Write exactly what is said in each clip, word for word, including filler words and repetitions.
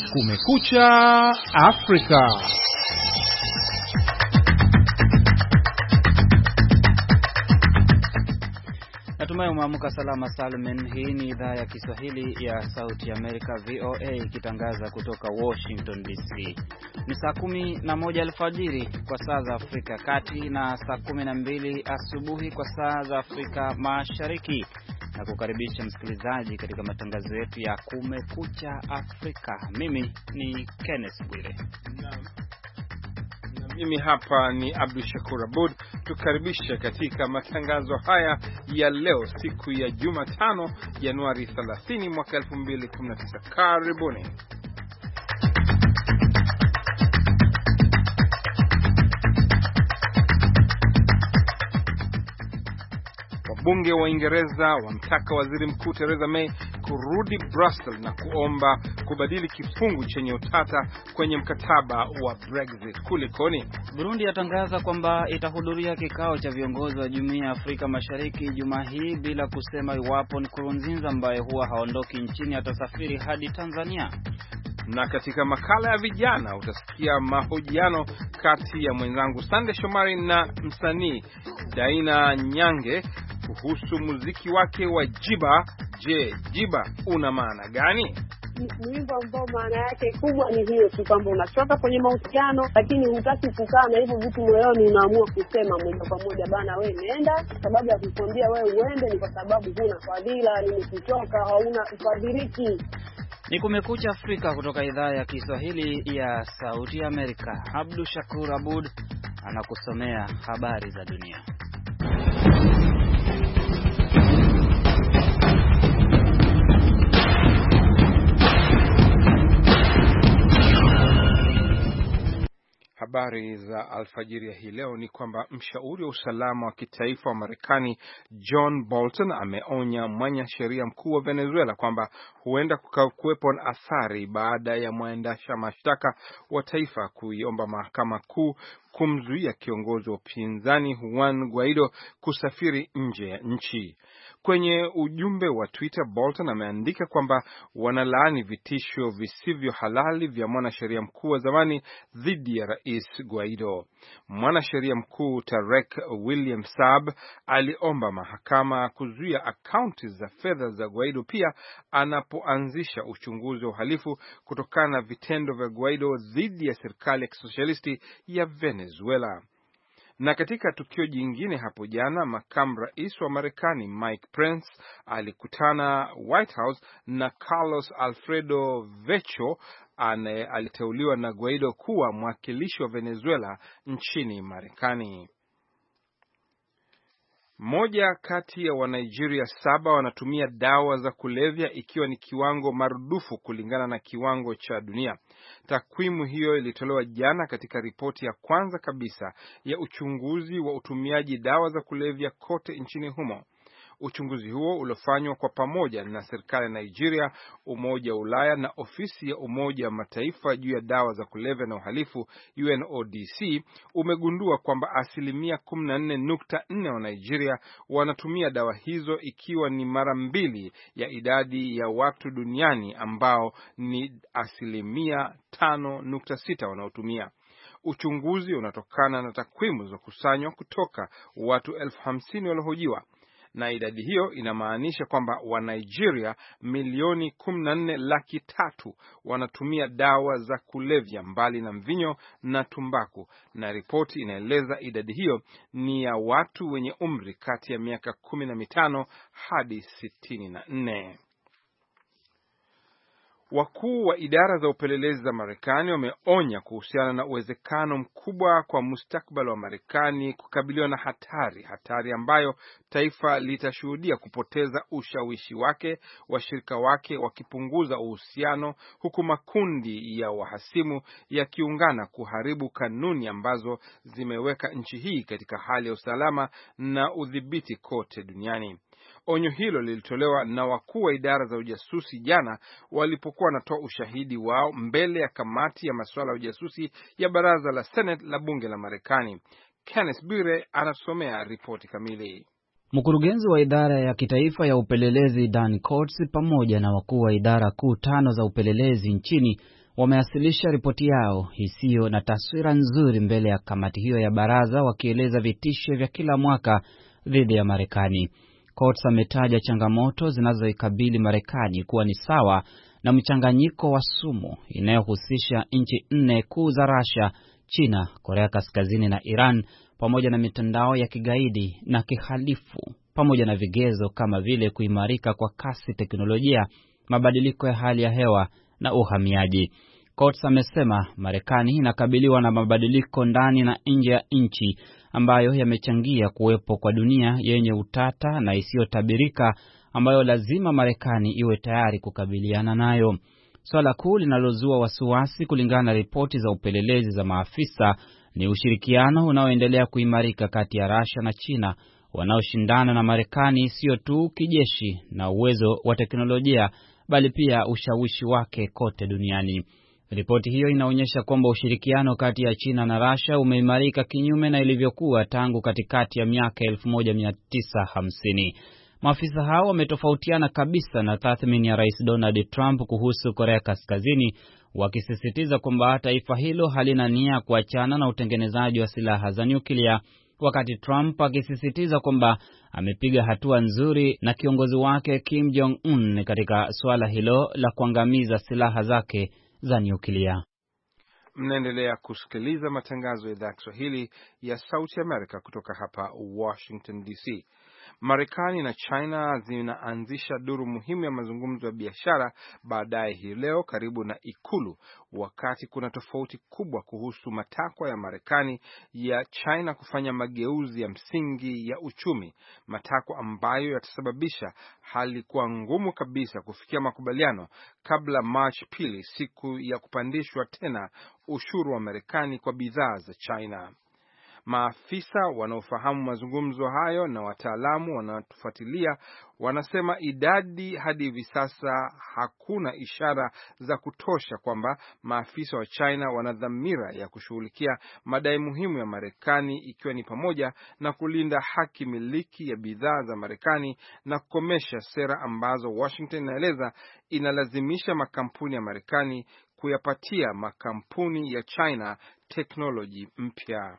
Kumekucha Afrika. Natumai umeamka salama Salmen. Hii ni idhaa ya Kiswahili ya Sauti ya Amerika V O A ikitangaza kutoka Washington D C. Ni saa kumi na moja alfajiri kwa saa za Afrika Kati na saa kumi na mbili asubuhi kwa saa za Afrika Mashariki. Na kukaribisha msikilizaji katika matangazo yetu ya Kumekucha Afrika. Mimi ni Kenneth Bwire. Mimi hapa ni Abdul Shakur Abud. Tukaribisha katika matangazo haya ya leo siku ya Jumatano Januari thelathini mwaka elfu mbili kumi na tisa. Karibuni. Wabunge wa Uingereza wamtaka Waziri Mkuu Theresa May kurudi Brussels na kuomba kubadili kifungu chenye utata kwenye mkataba wa Brexit. Kulikoni? Burundi yatangaza kwamba itahudhuria kikao cha viongozi wa Jumuiya ya Afrika Mashariki Jumaa hii bila kusema iwapo Nkurunziza ambaye huwa haondoki nchini atasafiri hadi Tanzania. Na katika makala ya vijana utasikia mahojiano kati ya mwenzangu Sande Shomari na msanii Daina Nyange kuhusu muziki wake wa Jiba. Je, Jiba una maana gani? Ni wimbo ambao maana yake kubwa ni hiyo tu kwamba unachoka kwenye mahusiano lakini hutaki kukaa na hivyo vitu moyoni, unaamua kusema moja kwa moja bana wewe nenda, sababu ya kukwambia wewe uende ni kwa sababu huna fadhila, nimekuchoka, hauna ufadhiliki. Ni Kumekucha Afrika kutoka idhaa ya Kiswahili ya Sauti ya Amerika. Abdul Shakur Abud anakusomea habari za dunia. Habari za alfajiri ya hii leo ni kwamba mshauri wa usalama wa kitaifa wa Marekani John Bolton ameonya mwanasheria mkuu wa Venezuela kwamba huenda kukakuwepo na athari baada ya mwendesha mashtaka wa taifa kuiomba mahakama kuu kumzuia kiongozi wa upinzani Juan Guaido kusafiri nje ya nchi. Kwenye ujumbe wa Twitter, Bolton ameandika kwamba wanalaani vitisho visivyo halali vya mwanasheria mkuu wa zamani dhidi ya Rais Guaido. Mwanasheria mkuu Tarek William Saab aliomba mahakama kuzuia akaunti za fedha za Guaido pia anapoanzisha uchunguzi wa uhalifu kutokana na vitendo vya Guaido dhidi ya serikali ya kisosialisti ya Venezuela. Na katika tukio jingine hapo jana, makamu rais wa Marekani Mike Pence alikutana White House na Carlos Alfredo Vecho ane aliteuliwa na Guaido kuwa mwakilishi wa Venezuela nchini Marekani. Moja kati ya Wanigeria saba wanatumia dawa za kulevya ikiwa ni kiwango marudufu kulingana na kiwango cha dunia. Takwimu hiyo ilitolewa jana katika ripoti ya kwanza kabisa ya uchunguzi wa utumiaji dawa za kulevya kote nchini humo. Uchunguzi huo uliofanywa kwa pamoja na serikali ya Nigeria, Umoja wa Ulaya na ofisi ya Umoja wa Mataifa juu ya dawa za kulevya na uhalifu U N O D C umegundua kwamba asilimia kumi na nne nukta nne wa Nigeria wanatumia dawa hizo, ikiwa ni mara mbili ya idadi ya watu duniani ambao ni asilimia tano nukta sita wanaotumia. Uchunguzi unatokana na takwimu zilizokusanywa kutoka watu elfu hamsini waliohojiwa. Na idadi hiyo inamaanisha kwamba wa Nigeria milioni kumi na nne laki tatu wanatumia dawa za kulevya mbali na mvinyo na tumbaku, na ripoti inaeleza idadi hiyo ni ya watu wenye umri kati ya miaka kumi na mitano hadi sitini na nne. Wakuu wa idara za upelelezi za Marekani wameonya kuhusiana na uwezekano mkubwa kwa mustakabali wa Marekani kukabiliwa na hatari, hatari ambayo taifa litashuhudia kupoteza ushawishi wake, washirika wake wakipunguza uhusiano, huku makundi ya wahasimu yakiungana kuharibu kanuni ambazo zimeweka nchi hii katika hali ya usalama na udhibiti kote duniani. Onyo hilo lilitolewa na wakuu wa idara za ujasusi jana walipokuwa wanatoa ushahidi wao mbele ya kamati ya masuala ya ujasusi ya baraza la Senate la bunge la Marekani. Kenneth Bwire anasomea ripoti kamili. Mkurugenzi wa idara ya kitaifa ya upelelezi Dan Coats pamoja na wakuu wa idara kuu tano za upelelezi nchini wamewasilisha ripoti yao isiyo na taswira nzuri mbele ya kamati hiyo ya baraza, wakieleza vitisho vya kila mwaka dhidi ya Marekani. Coates ametaja changamoto zinazoikabili Marekani kuwa ni sawa na mchanganyiko wa sumu inayohusisha nchi nne kuu za Russia, China, Korea Kaskazini na Iran, pamoja na mitandao ya kigaidi na kihalifu, pamoja na vigezo kama vile kuimarika kwa kasi teknolojia, mabadiliko ya hali ya hewa na uhamiaji. Coates amesema Marekani inakabiliwa na mabadiliko ndani na nje ya nchi ambayo yamechangia kuwepo kwa dunia yenye utata na isiyotabirika, ambayo lazima Marekani iwe tayari kukabiliana nayo. Swala kuu linalozua wasiwasi, kulingana na ripoti za upelelezi za maafisa, ni ushirikiano unaoendelea kuimarika kati ya Russia na China, wanaoshindana na Marekani sio tu kijeshi na uwezo wa teknolojia, bali pia ushawishi wake kote duniani. Ripoti hiyo inaonyesha kwamba ushirikiano kati ya China na Russia umeimarika kinyume na ilivyokuwa tangu katikati ya miaka elfu moja mia tisa hamsini. Maafisa hao wametofautiana kabisa na tathmini ya Rais Donald Trump kuhusu Korea Kaskazini, wakisisitiza kwamba taifa hilo halina nia kuachana na utengenezaji wa silaha za nyuklia, wakati Trump akisisitiza kwamba amepiga hatua nzuri na kiongozi wake Kim Jong-un katika suala hilo la kuangamiza silaha zake za nyuklia. Mnaendelea kusikiliza matangazo ya idhaa ya Kiswahili ya Sauti Amerika kutoka hapa Washington D C. Marekani na China zinaanzisha duru muhimu ya mazungumzo ya biashara baadaye hii leo karibu na Ikulu, wakati kuna tofauti kubwa kuhusu matakwa ya Marekani ya China kufanya mageuzi ya msingi ya uchumi, matakwa ambayo yatasababisha hali kuwa ngumu kabisa kufikia makubaliano kabla March pili, siku ya kupandishwa tena ushuru wa Marekani kwa bidhaa za China. Maafisa wanaofahamu mazungumzo hayo na wataalamu wanaofuatilia wanasema idadi hadi hivi sasa hakuna ishara za kutosha kwamba maafisa wa China wana dhamira ya kushughulikia madai muhimu ya Marekani, ikiwa ni pamoja na kulinda haki miliki ya bidhaa za Marekani na kukomesha sera ambazo Washington inaeleza inalazimisha makampuni ya Marekani kuyapatia makampuni ya China teknoloji mpya.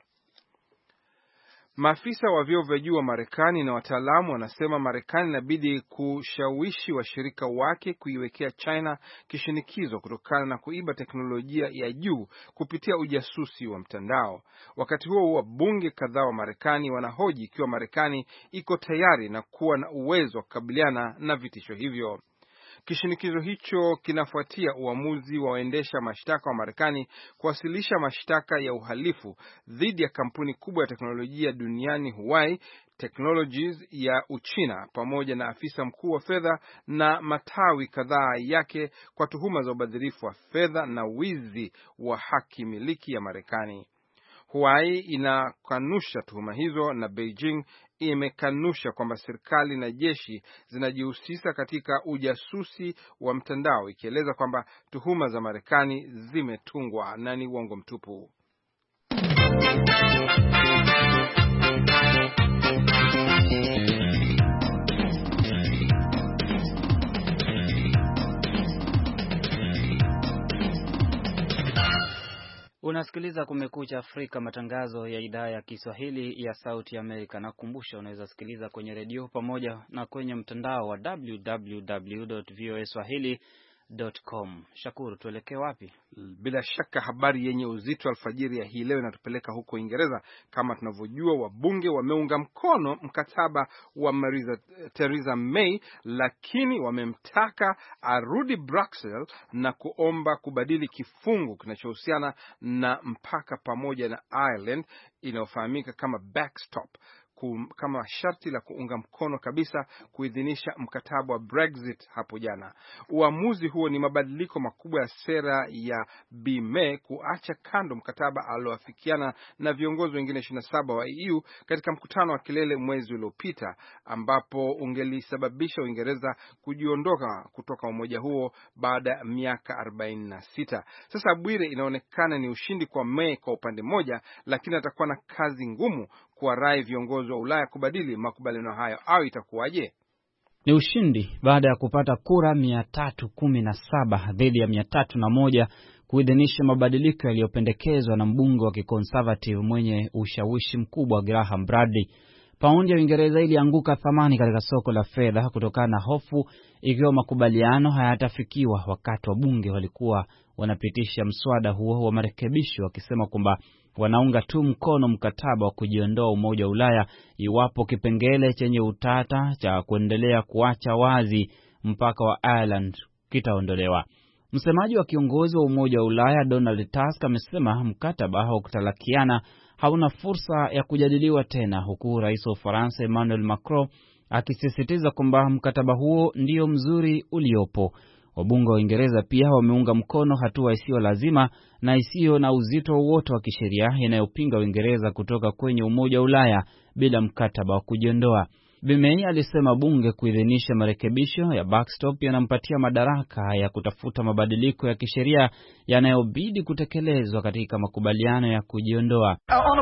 Maafisa wa vyeo vya juu wa Marekani na wataalamu wanasema Marekani inabidi kushawishi washirika wake kuiwekea China kishinikizo kutokana na kuiba teknolojia ya juu kupitia ujasusi wa mtandao. Wakati huo wabunge kadhaa wa Marekani wanahoji ikiwa Marekani iko tayari na kuwa na uwezo wa kukabiliana na vitisho hivyo. Kishinikizo hicho kinafuatia uamuzi wa waendesha mashtaka wa Marekani kuwasilisha mashtaka ya uhalifu dhidi ya kampuni kubwa ya teknolojia duniani Huawei Technologies ya Uchina, pamoja na afisa mkuu wa fedha na matawi kadhaa yake kwa tuhuma za ubadhirifu wa fedha na wizi wa haki miliki ya Marekani. Huawei inakanusha tuhuma hizo na Beijing imekanusha kwamba serikali na jeshi zinajihusisha katika ujasusi wa mtandao, ikieleza kwamba tuhuma za Marekani zimetungwa na ni uongo mtupu. Unasikiliza Kumekucha Afrika, matangazo ya idhaa ya Kiswahili ya Sauti Amerika. Nakukumbusha unaweza sikiliza kwenye redio pamoja na kwenye mtandao wa w w w dot voa swahili dot com. Shakuru, tuelekee wapi? Bila shaka habari yenye uzito alfajiri ya hii leo inatupeleka huko Uingereza. Kama tunavyojua, wabunge wameunga mkono mkataba wa Marisa, Theresa May, lakini wamemtaka arudi Brussels na kuomba kubadili kifungu kinachohusiana na mpaka pamoja na Ireland inayofahamika kama backstop, kama sharti la kuunga mkono kabisa kuidhinisha mkataba wa Brexit hapo jana. Uamuzi huo ni mabadiliko makubwa ya sera ya Bi May kuacha kando mkataba alioafikiana na viongozi wengine ishirini na saba wa E U katika mkutano wa kilele mwezi uliopita, ambapo ungelisababisha Uingereza kujiondoka kutoka umoja huo baada ya miaka arobaini na sita. Sasa Bwire, inaonekana ni ushindi kwa May kwa upande mmoja, lakini atakuwa na kazi ngumu kuwarai viongozi wa Ulaya kubadili makubaliano hayo, au itakuwaje? Ni ushindi baada ya kupata kura mia tatu kumi na saba dhidi ya mia tatu na moja kuidhinisha mabadiliko yaliyopendekezwa na mbunge wa kiconservative mwenye ushawishi mkubwa Graham Bradley. Paundi ya Uingereza ilianguka thamani katika soko la fedha kutokana na hofu ikiwa makubaliano hayatafikiwa, wakati wa bunge walikuwa wanapitisha mswada huo wa marekebisho wakisema kwamba wanaunga tu mkono mkataba wa kujiondoa Umoja wa Ulaya iwapo kipengele chenye utata cha kuendelea kuacha wazi mpaka wa Ireland kitaondolewa. Msemaji wa kiongozi wa Umoja wa Ulaya Donald Tusk amesema mkataba wa kutalakiana hauna fursa ya kujadiliwa tena, huku Rais wa Ufaransa Emmanuel Macron akisisitiza kwamba mkataba huo ndio mzuri uliopo. Wabunge wa Uingereza pia wameunga mkono hatua isiyo lazima na isiyo na uzito wowote wa kisheria inayopinga Uingereza kutoka kwenye Umoja wa Ulaya bila mkataba wa kujiondoa. Bi May alisema bunge kuidhinisha marekebisho ya backstop yanampatia madaraka ya kutafuta mabadiliko ya kisheria yanayobidi kutekelezwa katika makubaliano ya kujiondoa.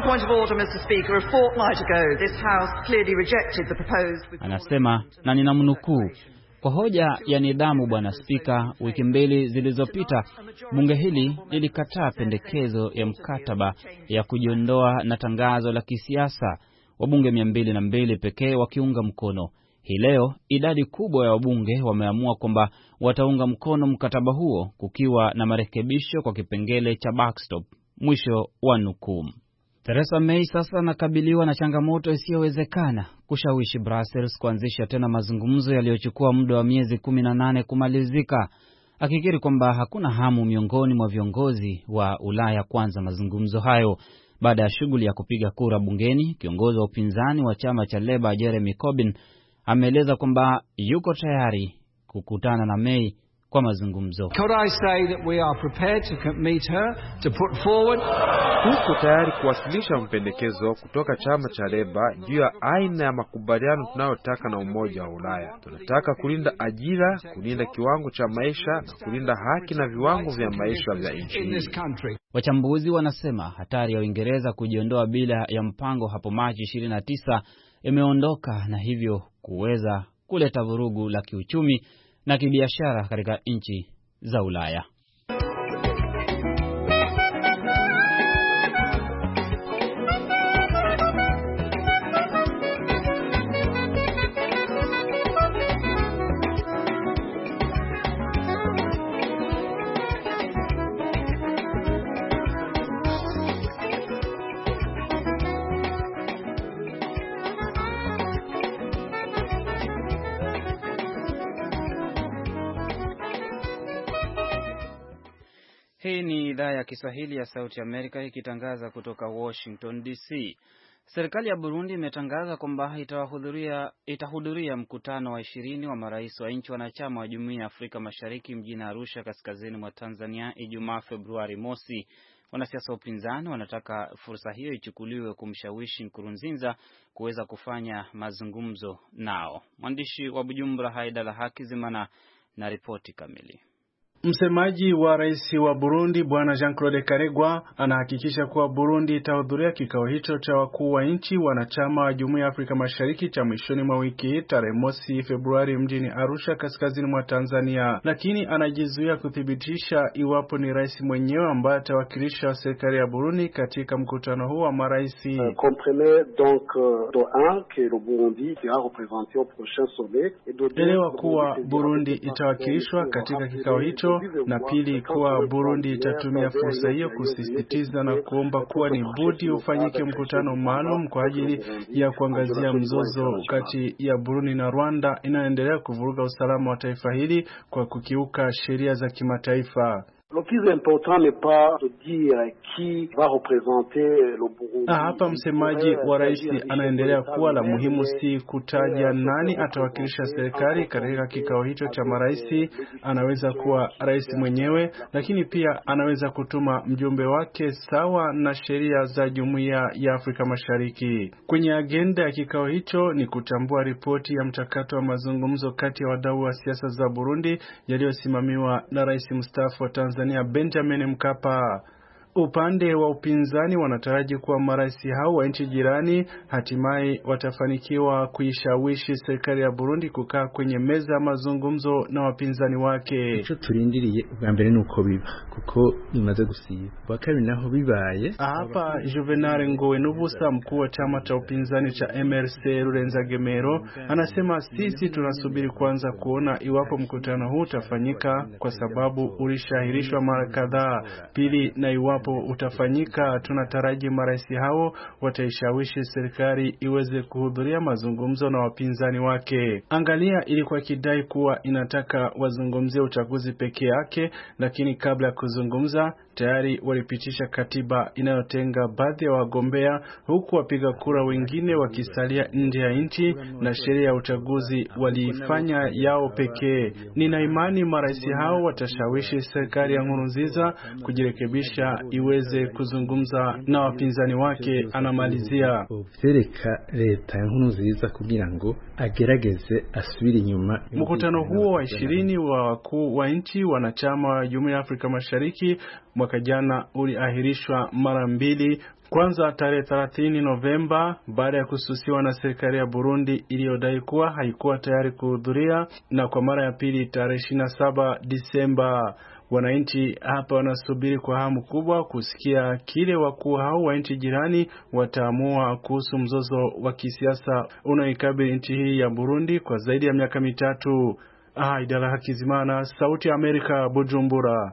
Anasema, na ninamnukuu, kwa hoja ya nidhamu, Bwana Spika, wiki mbili zilizopita bunge hili lilikataa pendekezo ya mkataba ya kujiondoa na tangazo la kisiasa, wabunge mia mbili na mbili pekee wakiunga mkono. Hii leo idadi kubwa ya wabunge wameamua kwamba wataunga mkono mkataba huo kukiwa na marekebisho kwa kipengele cha backstop. Mwisho wa nukuu. Theresa May sasa anakabiliwa na changamoto isiyowezekana kushawishi Brussels kuanzisha tena mazungumzo yaliyochukua muda wa miezi kumi na nane kumalizika, akikiri kwamba hakuna hamu miongoni mwa viongozi wa Ulaya kuanza mazungumzo hayo. Baada ya shughuli ya kupiga kura bungeni, kiongozi wa upinzani wa chama cha Labour Jeremy Corbyn ameeleza kwamba yuko tayari kukutana na May kwa mazungumzo. Could I say that we are prepared to meet her, to put forward? Tuko tayari kuwasilisha mpendekezo kutoka chama cha Labour juu ya aina ya makubaliano tunayotaka na Umoja wa Ulaya. Tunataka kulinda ajira, kulinda kiwango cha maisha na kulinda haki na viwango vya maisha vya nchi. Wachambuzi wanasema hatari ya Uingereza kujiondoa bila ya mpango hapo Machi ishirini na tisa imeondoka, na hivyo kuweza kuleta vurugu la kiuchumi na kibiashara katika nchi za Ulaya. Hii ni idhaa ya Kiswahili ya Sauti Amerika ikitangaza kutoka Washington D C. Serikali ya Burundi imetangaza kwamba itahudhuria itahudhuria mkutano wa ishirini wa marais wa nchi wanachama wa Jumuiya ya Afrika Mashariki mjini Arusha kaskazini mwa Tanzania Ijumaa Februari mosi. Wanasiasa wa upinzani wanataka fursa hiyo ichukuliwe kumshawishi Nkurunziza kuweza kufanya mazungumzo nao. Mwandishi wa Bujumbura Haidala Hakizimana na ripoti kamili. Msemaji wa rais wa Burundi Bwana Jean-Claude Karegwa anahakikisha kuwa Burundi itahudhuria kikao hicho cha wakuu wa nchi wanachama wa Jumuiya ya Afrika Mashariki cha mwishoni mwa wiki tarehe mosi Februari mjini Arusha kaskazini mwa Tanzania, lakini anajizuia kuthibitisha iwapo ni rais mwenyewe ambaye atawakilisha serikali ya Burundi katika mkutano huu wa marais. Uh, comprenez donc uh, de un que le Burundi sera représenté au prochain sommet et de deux, elewa kuwa Burundi itawakilishwa katika kikao hicho, na pili kuwa Burundi itatumia fursa hiyo kusisitiza na kuomba kuwa ni budi ufanyike mkutano maalum kwa ajili ya kuangazia mzozo kati ya Burundi na Rwanda inayoendelea kuvuruga usalama wa taifa hili kwa kukiuka sheria za kimataifa. Le plus important n'est pas de dire qui va représenter le Burundi. Ah, hapa msemaji wa rais anaendelea kuwa la muhimu si kutaja nani atawakilisha serikali katika kikao hicho cha marais. Anaweza kuwa rais mwenyewe, lakini pia anaweza kutuma mjumbe wake sawa na sheria za Jumuiya ya Afrika Mashariki. Kwenye agenda ya kikao hicho ni kutambua ripoti ya mchakato wa mazungumzo kati ya wadau wa siasa za Burundi yaliyosimamiwa na rais mstaafu wa Tanzania Benjamin Mkapa. Upande wa upinzani wanataraji kuwa marais hao wa nchi jirani hatimaye watafanikiwa kuishawishi serikali ya Burundi kukaa kwenye meza ya mazungumzo na wapinzani wake. Ico turindiriye ubwa mbere nuko biba kuko bimaze gusiba. Bakari naho bibaye. Hapa Juvenal Ngowenubusa, mkuu wa chama cha upinzani cha M R C Rurenzagemero, anasema sisi tunasubiri kwanza kuona iwapo mkutano huu utafanyika kwa sababu ulishahirishwa mara kadhaa. Pili, na iwapo utafanyika tunataraji marais hao wataishawishi serikali iweze kuhudhuria mazungumzo na wapinzani wake. Angalia ilikuwa kidai kuwa inataka wazungumzie uchaguzi peke yake, lakini kabla ya kuzungumza tayari walipitisha katiba inayotenga baadhi ya wagombea, huku wapiga kura wengine wakisalia nje ya nchi, na sheria ya uchaguzi waliifanya yao pekee. Nina imani marais hao watashawishi serikali ya Nkurunziza kujirekebisha iweze kuzungumza na wapinzani wake, anamalizia. Vyereka leta ya Nkurunziza kugira ngo agerageze asubire inyuma. Mkutano huo wa ishirini wa wakuu wa nchi wanachama wa Jumuiya ya Afrika Mashariki mwaka jana uliahirishwa mara mbili. Kwanza tarehe thelathini Novemba baada ya kususiwa na serikali ya Burundi iliyodai kuwa haikuwa tayari kuhudhuria, na kwa mara ya pili tarehe ishirini na saba Disemba. Wananchi hapa wanasubiri kwa hamu kubwa kusikia kile wakuu hao wa nchi jirani wataamua kuhusu mzozo wa kisiasa unaoikabili nchi hii ya Burundi kwa zaidi ya miaka mitatu. Ah, Idala Hakizimana, Sauti ya Amerika, Bujumbura.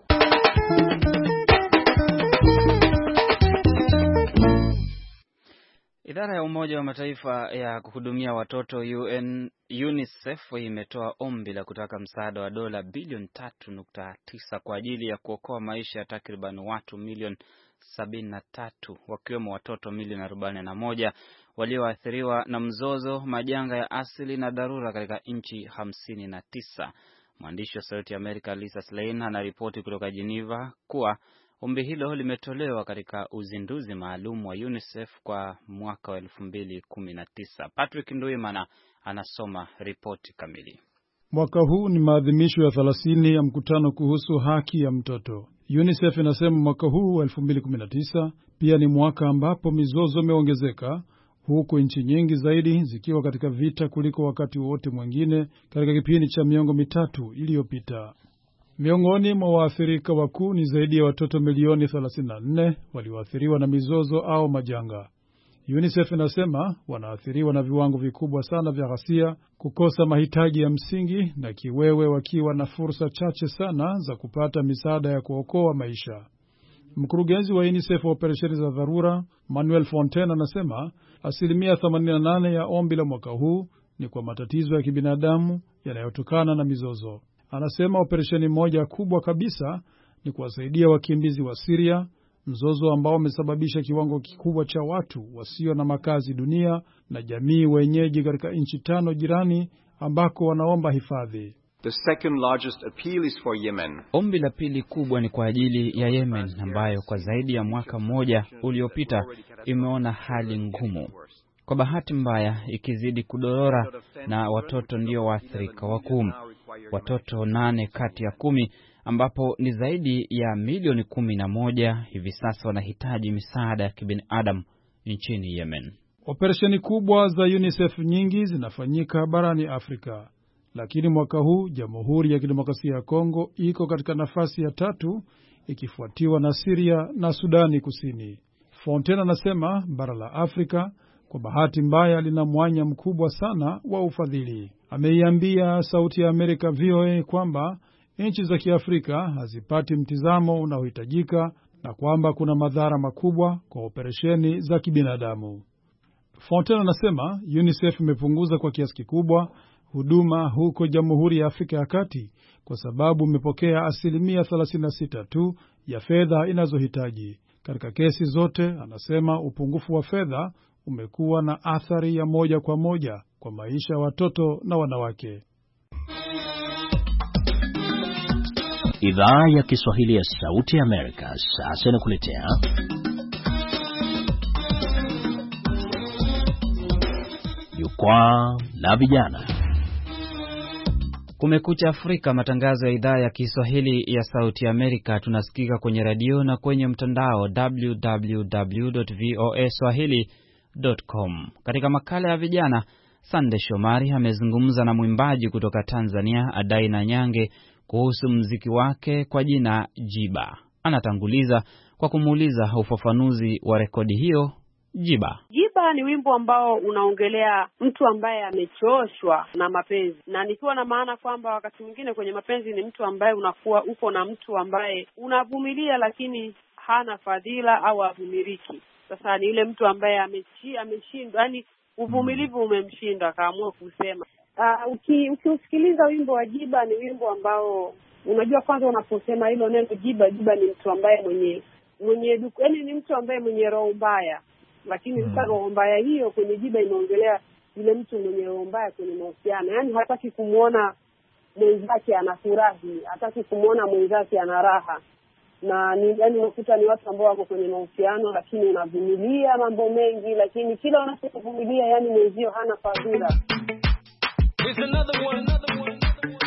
Idara ya Umoja wa Mataifa ya kuhudumia watoto U N UNICEF imetoa ombi la kutaka msaada wa dola bilioni tatu nukta tisa kwa ajili ya kuokoa maisha ya takriban watu milioni sabini na tatu, wakiwemo watoto milioni arobaini na moja walioathiriwa na mzozo, majanga ya asili na dharura katika nchi hamsini na tisa. Mwandishi wa Sauti ya Amerika Lisa Schlein anaripoti kutoka Geneva kuwa ombi hilo limetolewa katika uzinduzi maalum wa UNICEF kwa mwaka wa elfu mbili kumi na tisa. Patrick Nduimana anasoma ripoti kamili. Mwaka huu ni maadhimisho ya thelathini ya mkutano kuhusu haki ya mtoto. UNICEF inasema mwaka huu wa elfu mbili kumi na tisa pia ni mwaka ambapo mizozo imeongezeka, huku nchi nyingi zaidi zikiwa katika vita kuliko wakati wote mwingine katika kipindi cha miongo mitatu iliyopita. Miongoni mwa waathirika wakuu ni zaidi ya watoto milioni thelathini na nne walioathiriwa na mizozo au majanga. UNICEF inasema wanaathiriwa na viwango vikubwa sana vya ghasia, kukosa mahitaji ya msingi na kiwewe, wakiwa na fursa chache sana za kupata misaada ya kuokoa maisha. Mkurugenzi wa UNICEF wa operesheni za dharura, Manuel Fontaine, anasema asilimia themanini na nane ya ombi la mwaka huu ni kwa matatizo ya kibinadamu yanayotokana na mizozo. Anasema operesheni moja kubwa kabisa ni kuwasaidia wakimbizi wa Syria, mzozo ambao umesababisha kiwango kikubwa cha watu wasio na makazi dunia na jamii wenyeji katika nchi tano jirani ambako wanaomba hifadhi. The second largest appeal is for Yemen. Ombi la pili kubwa ni kwa ajili ya Yemen, ambayo kwa zaidi ya mwaka mmoja uliopita imeona hali ngumu, kwa bahati mbaya ikizidi kudorora, na watoto ndio waathirika wakuu. Watoto nane kati ya kumi, ambapo ni zaidi ya milioni kumi na moja hivi sasa, wanahitaji misaada ya kibinadamu nchini Yemen. Operesheni kubwa za UNICEF nyingi zinafanyika barani Afrika, lakini mwaka huu Jamhuri ya Kidemokrasia ya Kongo iko katika nafasi ya tatu, ikifuatiwa na Syria na Sudani Kusini. Fontaine anasema bara la Afrika kwa bahati mbaya lina mwanya mkubwa sana wa ufadhili. Ameiambia Sauti ya Amerika V O A kwamba nchi za Kiafrika hazipati mtizamo unaohitajika na kwamba kuna madhara makubwa kwa operesheni za kibinadamu. Fontaine anasema UNICEF imepunguza kwa kiasi kikubwa huduma huko Jamhuri ya Afrika ya Kati kwa sababu imepokea asilimia thelathini na sita tu ya fedha inazohitaji. Katika kesi zote, anasema upungufu wa fedha umekuwa na athari ya moja kwa moja kwa maisha ya watoto na wanawake. Idhaa ya Kiswahili ya Sauti ya Amerika sasa inakuletea Jukwaa la Vijana. Kumekucha Afrika, matangazo ya idhaa ya Kiswahili ya Sauti ya Amerika. Tunasikika kwenye radio na kwenye mtandao double-u double-u double-u dot voa swahili dot com. Katika makala ya vijana, Sande Shomari amezungumza na mwimbaji kutoka Tanzania Adaina Nyange kuhusu muziki wake kwa jina Jiba. Anatanguliza kwa kumuuliza ufafanuzi wa rekodi hiyo. Jiba. Jiba ni wimbo ambao unaongelea mtu ambaye amechoshwa na mapenzi, na nikiwa na maana kwamba wakati mwingine kwenye mapenzi ni mtu ambaye unakuwa uko na mtu ambaye unavumilia lakini hana fadhila au avumiliki. Sasa ni ile mtu ambaye amechi ameshindwa, yani uvumilivu umemshinda, akaamua kusema. Uh, uki, ukiusikiliza wimbo wa Jiba ni wimbo ambao unajua, kwanza unaposema hilo neno Jiba, Jiba ni mtu ambaye mwenye mwenye yani ni mtu ambaye mwenye roho mbaya. Lakini sasa mm. roho mbaya hiyo kwenye Jiba inaongelea yule mtu mwenye roho mbaya kwenye mahusiano. Yaani hataki kumuona mwenzake anafurahi, hataki kumuona mwenzake ana raha. Na ni yani unakuta ni watu ambao wako kwenye mahusiano lakini unavumilia mambo mengi, lakini kila unachovumilia yani mwenzio hana fadhila. There's another one, another one.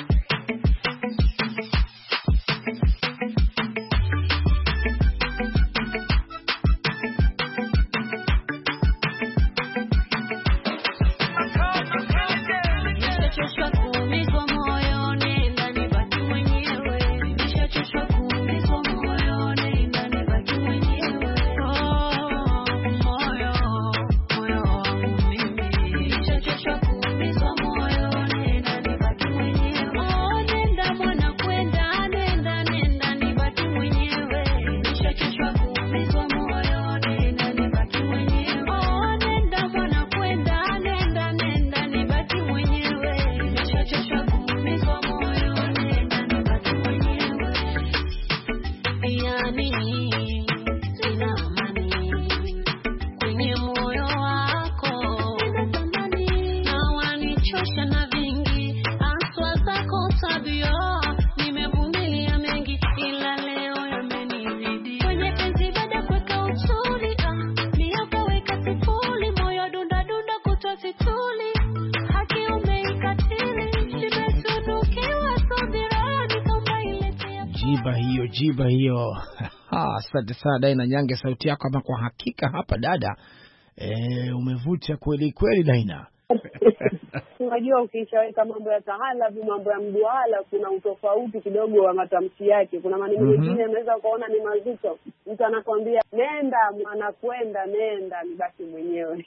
Jiba hiyo, jiba hiyo. Asante sana Adaina Nyange, sauti yako hapa kwa hakika hapa dada. Eh, umevuta kweli kweli Daina. Unajua ukishaweka mambo ya tahalabu, mambo ya mduala, kuna utofauti kidogo wa matamshi yake. Kuna maneno mengine mm -hmm. yanaweza kuona ni mazito. Mtu anakuambia nenda mwana kwenda, nenda nibaki mwenyewe.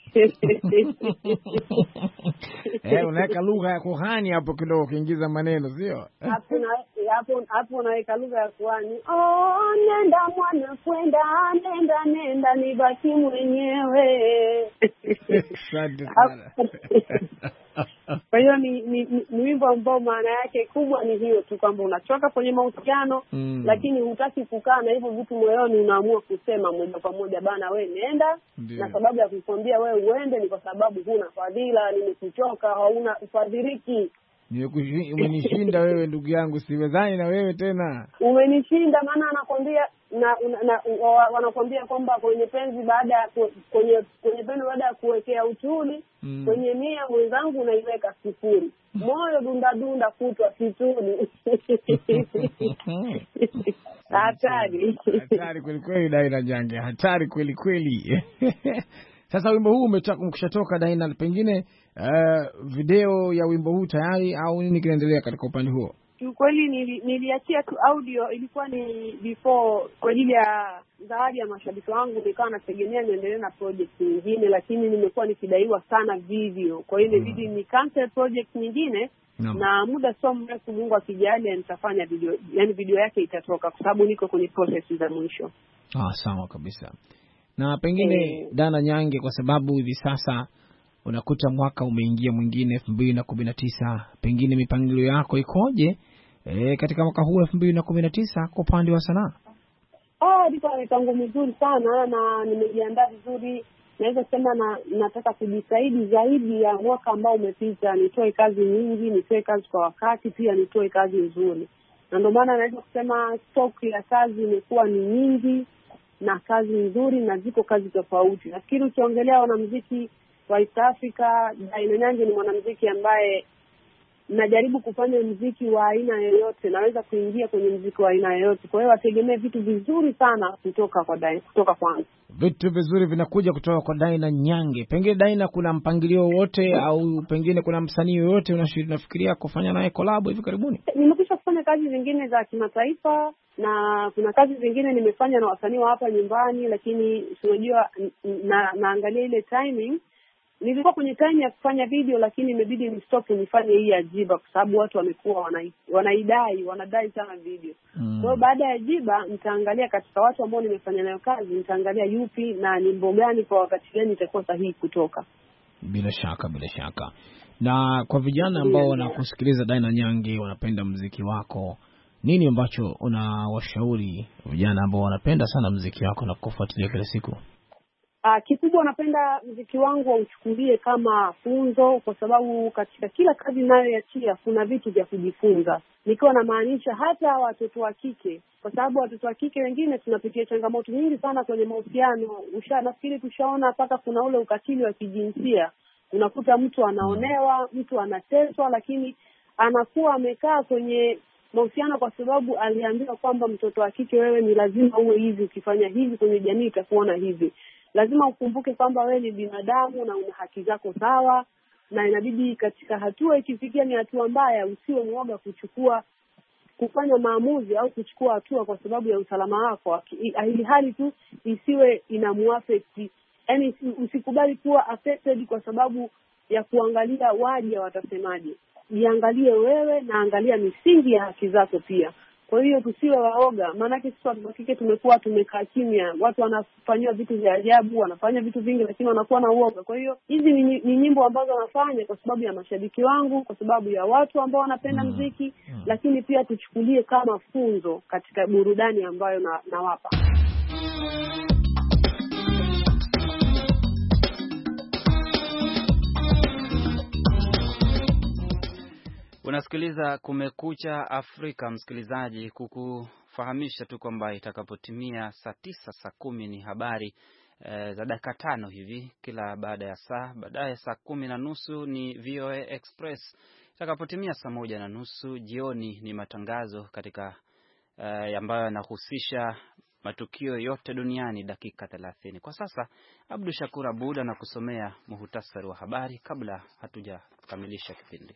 Eh, unaweka lugha ya kuhani hapo kidogo ukiingiza maneno, sio? Hapo na hapo hapo unaweka lugha ya kuhani. Oh, nenda mwana kwenda, nenda nenda nibaki mwenyewe. Asante sana. Kwa hiyo ni ni wimbo ambao maana yake kubwa ni hiyo tu, kwamba unachoka kwenye mahusiano mm. lakini hutaki kukaa na hivyo vitu moyoni, unaamua kusema moja kwa moja bana we nenda. Ndiyo. Na sababu ya kukwambia wewe uende ni kwa sababu huna fadhila, nimekuchoka, hauna ufadhiliki. Umenishinda wewe ndugu yangu, siwezani na wewe tena. Umenishinda, maana anakwambia na, na, na wanakwambia kwamba kwenye penzi baada ya kwenye kwenye penzi baada ya kuwekea uchuli mm. kwenye nia mwenzangu unaiweka sifuri. Moyo dunda dunda kutwa situni. Hatari. Hatari kweli kweli Daina Nyange, hatari kweli kweli. Sasa wimbo huu umeshatoka Daina, pengine uh, video ya wimbo huu tayari au nini kinaendelea katika upande huo? Kweli nili, niliachia tu audio, ilikuwa ni before kwa ajili ya zawadi ya mashabiki wangu, nikawa nategemea niendelee na project nyingine, lakini nimekuwa nikidaiwa sana video. Kwa hiyo mm. video ni cancel project nyingine no. na muda sio mrefu Mungu akijalia nitafanya video, yani video yake itatoka kwa sababu niko kwenye process za mwisho. Ah, sawa kabisa. Na pengine e, Dana Nyange, kwa sababu hivi sasa unakuta mwaka umeingia mwingine elfu mbili na kumi na tisa, pengine mipangilio yako ikoje e, katika mwaka huu elfu mbili na kumi na tisa kwa upande wa sanaa? Ah, ndipo mipango mizuri sana na nimejiandaa vizuri. Naweza sema na nataka kujitahidi zaidi ya mwaka ambao umepita, nitoe kazi nyingi, nitoe kazi kwa wakati, pia nitoe kazi nzuri. Na ndio maana naweza kusema stock ya kazi imekuwa ni nyingi na kazi nzuri, na ziko kazi tofauti. Nafikiri ukiongelea wanamuziki wa East Africa, Daina Nyange ni mwanamuziki ambaye najaribu kufanya mziki wa aina yoyote, naweza kuingia kwenye mziki wa aina yoyote. Kwa hiyo wategemee vitu vizuri sana kutoka kwa Daina, kutoka kwangu. Vitu vizuri vinakuja kutoka kwa Daina Nyange. Pengine Daina, kuna mpangilio wote au pengine kuna msanii yoyote unafikiria kufanya naye collab hivi karibuni? Nimekwisha kufanya kazi zingine za kimataifa na kuna kazi zingine nimefanya na wasanii wa hapa nyumbani, lakini unajua na, naangalia ile timing. Nilikuwa kwenye time ya kufanya video, lakini imebidi ni stop nifanye hii Ajiba kwa sababu watu wamekuwa wanai, wanaidai wanadai sana video. Mm. Kwa hiyo baada ya Ajiba nitaangalia katika watu ambao nimefanya nayo kazi, nitaangalia yupi na nyimbo gani kwa wakati gani itakuwa sahihi kutoka. Bila shaka, bila shaka. Na kwa vijana ambao wanakusikiliza Daina Nyange, wanapenda muziki wako, nini ambacho unawashauri vijana ambao wanapenda sana muziki wako na kufuatilia kila siku? Uh, kikubwa napenda muziki wangu wauchukulie kama funzo, kwa sababu katika kila kazi ninayoachia kuna vitu vya kujifunza. Nikiwa na maanisha hata watoto wa kike, kwa sababu watoto wa kike wengine tunapitia changamoto nyingi sana kwenye mahusiano. Usha nafikiri tushaona mpaka kuna ule ukatili wa kijinsia. Unakuta mtu anaonewa, mtu anateswa, lakini anakuwa amekaa kwenye mahusiano kwa sababu aliambiwa kwamba mtoto wa kike wewe ni lazima uwe hivi, ukifanya hivi kwenye jamii itakuona hivi. Lazima ukumbuke kwamba wewe ni binadamu na una haki zako sawa, na inabidi katika hatua ikifikia ni hatua mbaya usiwe mwoga kuchukua kufanya maamuzi au kuchukua hatua kwa sababu ya usalama wako, ili hali tu isiwe inamuaffect. Yaani usikubali kuwa affected kwa sababu ya kuangalia waje watasemaje. Jiangalie wewe na angalia misingi ya haki zako pia. Kwa hiyo tusiwe waoga, maana sisi watu wa kike tumekuwa tumekaa kimya. Watu wanafanywa vitu vya ajabu, wanafanya vitu vingi lakini wanakuwa na uoga. Kwa hiyo hizi ni, ni nyimbo ambazo wanafanya kwa sababu ya mashabiki wangu, kwa sababu ya watu ambao wanapenda muziki, mm. lakini pia tuchukulie kama funzo katika burudani ambayo na, nawapa. Unasikiliza Kumekucha Afrika, msikilizaji, kukufahamisha tu kwamba itakapotimia saa tisa saa kumi ni habari e, za dakika tano hivi kila baada ya saa. Baadaye saa kumi na nusu ni V O A Express. Itakapotimia saa moja na nusu jioni ni matangazo katika e, ambayo yanahusisha matukio yote duniani dakika thelathini. Kwa sasa Abdu Shakur Abud anakusomea muhtasari wa habari kabla hatujakamilisha kipindi.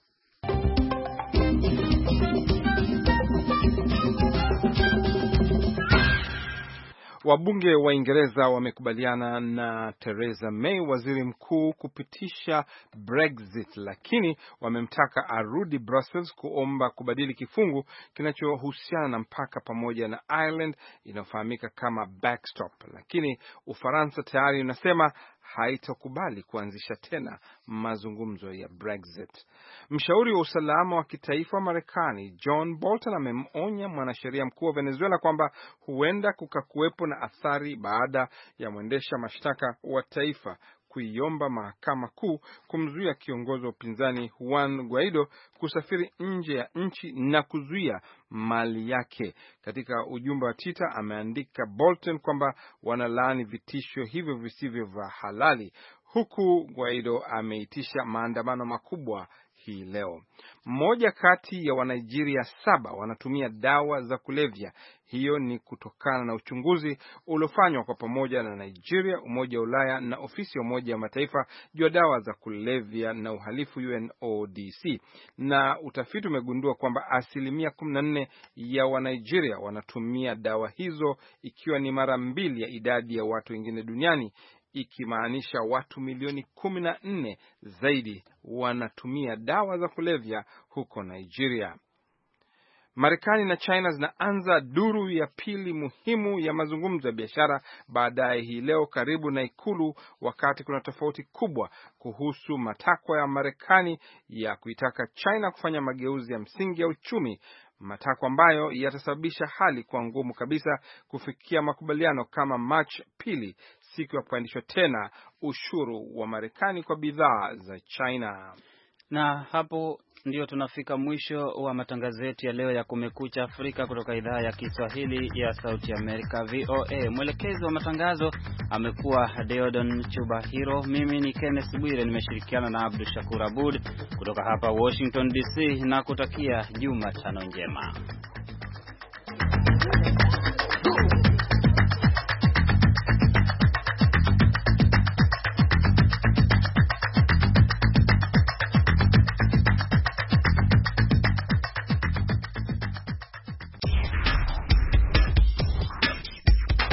Wabunge wa Uingereza wamekubaliana na Theresa May, waziri mkuu, kupitisha Brexit, lakini wamemtaka arudi Brussels kuomba kubadili kifungu kinachohusiana na mpaka pamoja na Ireland inayofahamika kama backstop. Lakini Ufaransa tayari inasema haitakubali kuanzisha tena mazungumzo ya Brexit. Mshauri wa usalama wa kitaifa wa Marekani John Bolton amemonya mwanasheria mkuu wa Venezuela kwamba huenda kukakuwepo na athari baada ya mwendesha mashtaka wa taifa kuiomba mahakama kuu kumzuia kiongozi wa upinzani Juan Guaido kusafiri nje ya nchi na kuzuia mali yake. Katika ujumbe wa Twitter ameandika Bolton kwamba wanalaani vitisho hivyo visivyo vya halali, huku Guaido ameitisha maandamano makubwa hii leo. Mmoja kati ya Wanigeria saba wanatumia dawa za kulevya. Hiyo ni kutokana na uchunguzi uliofanywa kwa pamoja na Nigeria, Umoja wa Ulaya na ofisi ya Umoja wa Mataifa juu ya dawa za kulevya na uhalifu U N O D C. Na utafiti umegundua kwamba asilimia kumi na nne ya Wanigeria wanatumia dawa hizo, ikiwa ni mara mbili ya idadi ya watu wengine duniani, ikimaanisha watu milioni kumi na nne zaidi wanatumia dawa za kulevya huko Nigeria. Marekani na China zinaanza duru ya pili muhimu ya mazungumzo ya biashara baadaye hii leo karibu na ikulu, wakati kuna tofauti kubwa kuhusu matakwa ya Marekani ya kuitaka China kufanya mageuzi ya msingi ya uchumi, matakwa ambayo yatasababisha hali kwa ngumu kabisa kufikia makubaliano kama March pili, siku ya kupandishwa tena ushuru wa Marekani kwa bidhaa za China. Na hapo ndio tunafika mwisho wa matangazo yetu ya leo ya Kumekucha Afrika kutoka idhaa ya Kiswahili ya Sauti ya Amerika V O A. Mwelekezi wa matangazo amekuwa Deodon Chubahiro. Mimi ni Kenneth Bwire, nimeshirikiana na Abdul Shakur Abud kutoka hapa Washington D C na kutakia Jumatano njema.